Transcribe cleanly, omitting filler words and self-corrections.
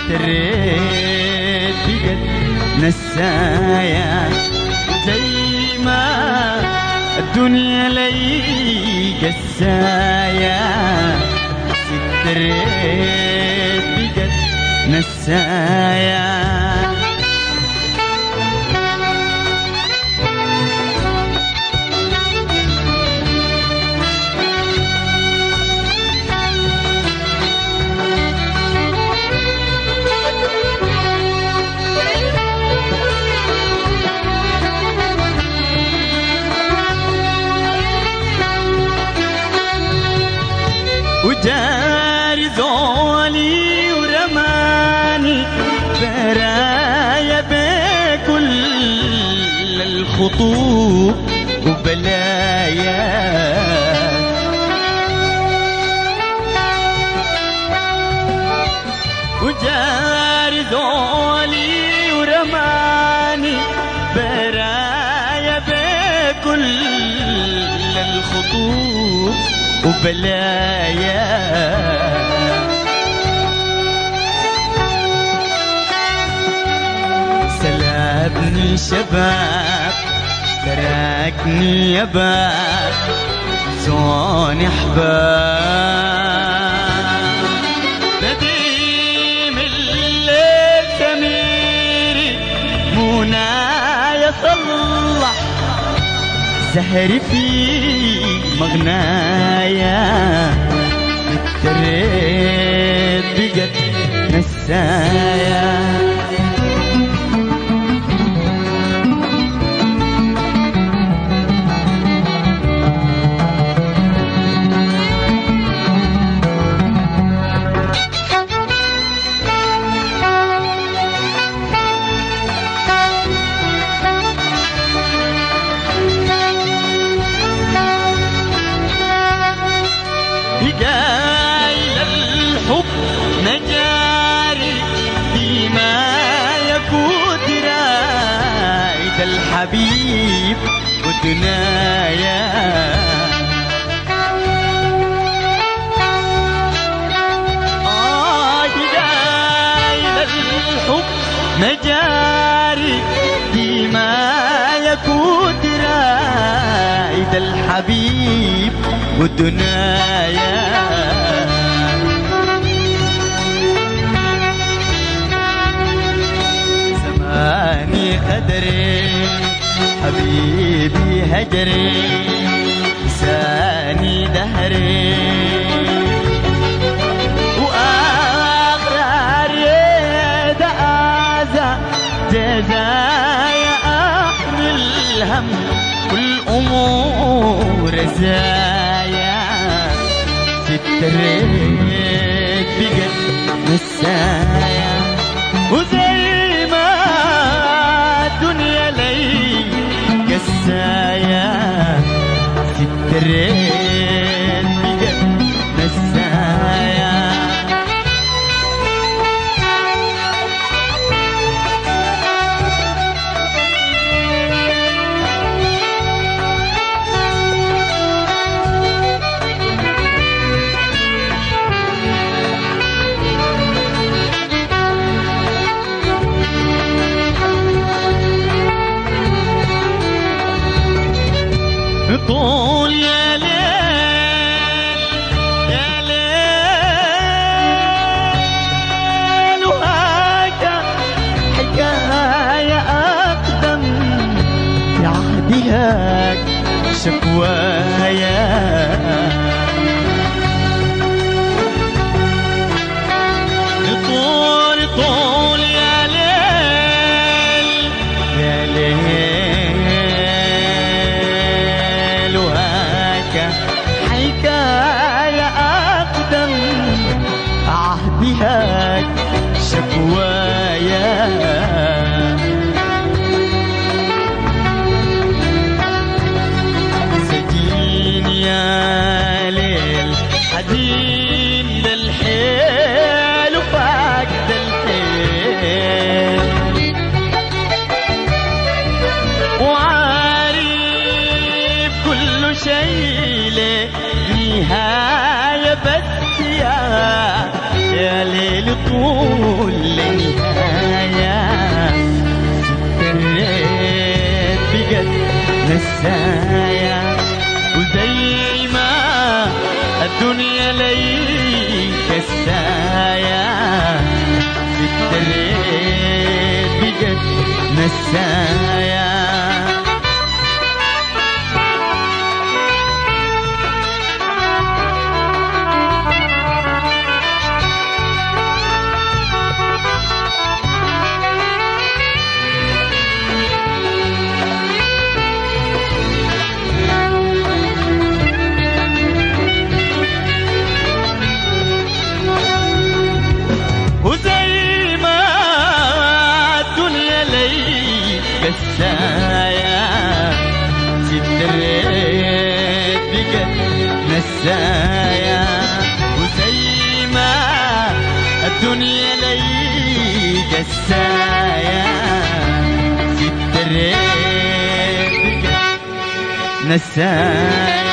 تريت بقت نسايا زي ما الدنيا لي قسايا تريت بقت نسايا وجاري ذولي ورماني برايا بكل الخطوب وبلايا وجاري ذولي ورماني برايا بكل الخطوب وبلايا سلبني شباب تركني يباب زون احباب نديم الليل سميري منايا صلح سهري في مغنايا تريت بقت نسايا قايل الحب نجاري فيما يكون رايد الحبيب ودنايا قايل الحب نجاري فيما يكون رايد الحبيب ودنايا زماني قدري حبيبي هجري لساني دهري وآخر يد آذى جزايا أحمل الهم كل أمور زايا تريت بقت نسايا وزي ما الدنيا لي قسايا تريت بقت نسايا طول يا ليل يا ليل وهاك حكاية أقدم في عهدها شكوايا طول يا ليل يا ليل حكاية أقدم عهدها شكوايا سجين يا ليل حزين للحيل وفاقد الحيل وعارف كل شيء له نهاية بس يا ليل طول الريت بقت نسايا. وزي ما الدنيا لي قسايا ست الريت بقت نسايا. وزي ما الدنيا لي قسايا ست الريت بقت نسايا.